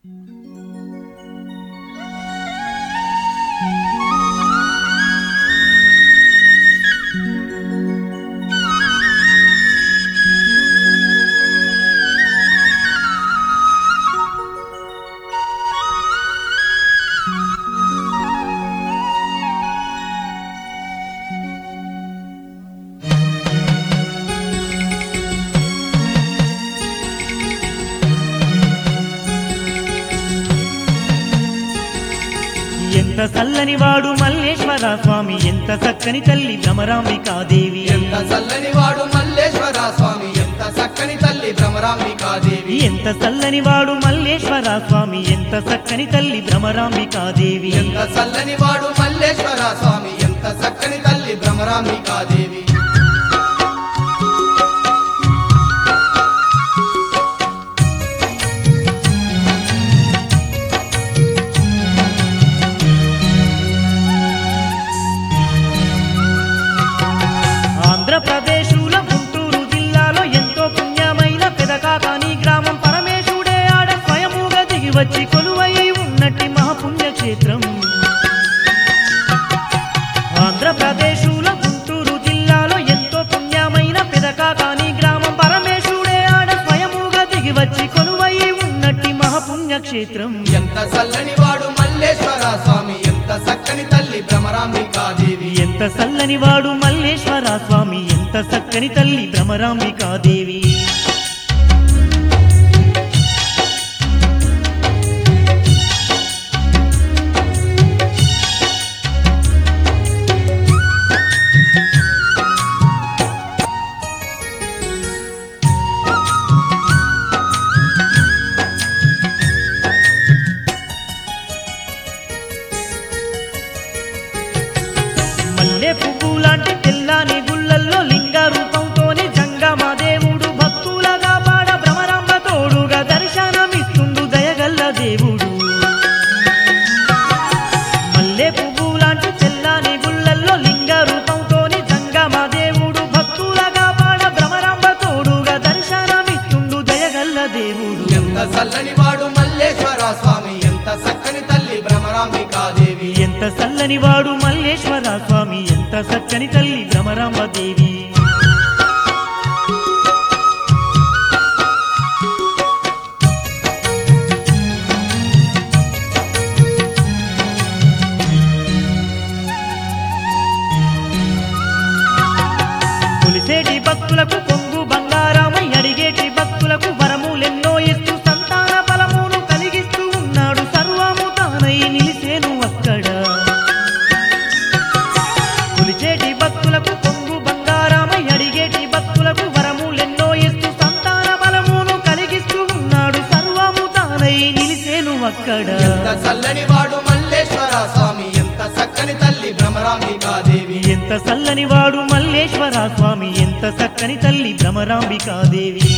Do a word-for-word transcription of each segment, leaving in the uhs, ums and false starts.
ఎంత చల్లని వాడు మల్లేశ్వర స్వామి, ఎంత చక్కని తల్లి భ్రమరాంబికాదేవి. ఎంత చల్లని వాడు మల్లేశ్వర స్వామి, ఎంత చక్కని తల్లి భ్రమరాంబికాదేవి. ఎంత చల్లని వాడు మల్లేశ్వర స్వామి, ఎంత చక్కని తల్లి భ్రమరాంబికాదేవి. ఎంత చల్లని వాడు మల్లేశ్వర స్వామి, ఎంత చక్కని తల్లి భ్రమరాంబికాదేవి. ఆంధ్రప్రదేశుల గుంటూరు జిల్లాలో ఎంతో పుణ్యమైన పెదకాకాని గ్రామం, పరమేశుడే ఆడ స్వయముగా దిగి వచ్చి కొలువై ఉన్నట్టి మహాపుణ్యక్షేత్రం. ఆంధ్రప్రదేశుల గుంటూరు జిల్లాలో ఎంతో పుణ్యమైన పెదకాకాని గ్రామం, పరమేశుడే ఆడ స్వయముగా దిగి వచ్చి కొలువై ఉన్నట్టి మహాపుణ్యక్షేత్రం. ఎంత చల్లని వాడు మల్లేశ్వర స్వామి, ఎంత చక్కని తల్లి భ్రమరాంబికాదేవి. ఎంత చల్లని వాడు మల్లేశ్వర స్వామి, ఎంత చక్కని తల్లి భ్రమరాంబికాదేవి. మల్లె పువ్వు లాంటి తెల్లాని గుళ్ళల్లో లింగ రూపంతోనే జంగమా దేవుడు భక్తులగా పాడ భ్రమరాంబ తోడుగా దర్శనమిస్తుండు దయగల్ల దేవుడు. మల్లె పువ్వు లాంటి తెల్లాని గుళ్ళల్లో లింగ రూపంతోనే జంగమా దేవుడు భక్తులగా పాడ భ్రమరాంబ తోడుగా దర్శనమిస్తుండు దయగల్ల దేవుడు. ఎంత చల్లని వాడు మల్లేశ్వర స్వామి, ఎంత చక్కని తల్లి భ్రమరాంబికాదేవి. ఎంత చల్లని వాడు మల్లేశ్వర స్వామి, ఎంత చక్కని తల్లి భ్రమరాంబదేవి. కొలిసేటి భక్తులకు కొంగు బంగారమై, అడిగేటి భక్తులకు వరములెన్నో ఇస్తూ సంతాన బలమును కలిగిస్తూ ఉన్నాడు, సర్వము తానై నిలిసేను అక్కడ. కొలిచేటి భక్తులకు కొంగు బంగారమై, అడిగేటి భక్తులకు వరములెన్నో ఇస్తూ సంతాన బలమును కలిగిస్తూ ఉన్నాడు, సర్వము తానై నిలిసేను అక్కడ. ఎంత చల్లని వాడు మల్లేశ్వర స్వామి, ఎంత చక్కని తల్లి భ్రమరాంబికాదేవి. ఎంత చల్లని వాడు మల్లేశ్వర స్వామి, ఎంత చక్కని తల్లి భ్రమరాంబికాదేవి.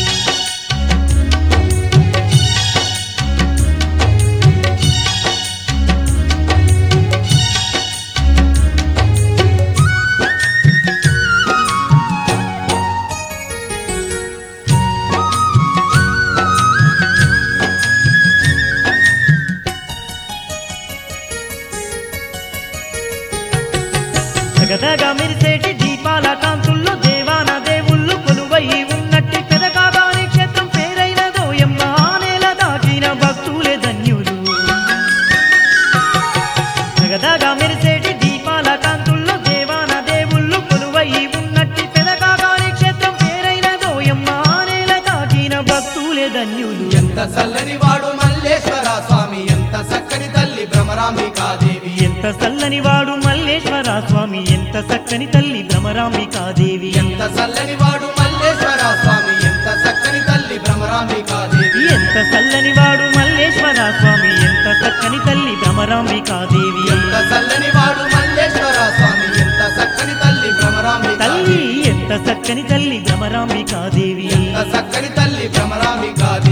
జగదగ మెరిసేటి దీపాల కాంతుల్లో దేవాన దేవుళ్ళు కొలువై ఉన్నట్టి పెదకాకాని క్షేత్రం పేరైన దోయమ్మ, ఆనేల దాచిన భక్తులే ధన్యులు. జగదగ మెరిసేటి దీపాల కాంతుల్లో దేవాన దేవుళ్ళు కొలువై ఉన్నట్టి పెదకాకాని క్షేత్రం పేరైన దోయమ్మ, ఆనేల దాచిన భక్తులే ధన్యులు. ఎంత చల్లని వాడు మల్లేశ్వర స్వామి, ఎంత చక్కని తల్లి భ్రమరాంబికాదేవి. ఎంత చల్లని వాడు మల్లేశ్వర స్వామి, ఎంత చక్కని తల్లి భ్రమరాంబికాదేవి. ఎంత చల్లని వాడు మల్లేశ్వర స్వామి, ఎంత చక్కని తల్లి భ్రమరాంబికాదేవి. ఎంత చల్లని వాడు మల్లేశ్వర స్వామి, ఎంత చక్కని తల్లి భ్రమరాంబికాదేవి. ఎంత చల్లని వాడు మల్లేశ్వర స్వామి, ఎంత చక్కని తల్లి భ్రమరాంబికాదేవి. తల్లి ఎంత చక్కని తల్లి భ్రమరాంబికాదేవి. ఎంత చక్కని తల్లి భ్రమరాంబికాదేవి.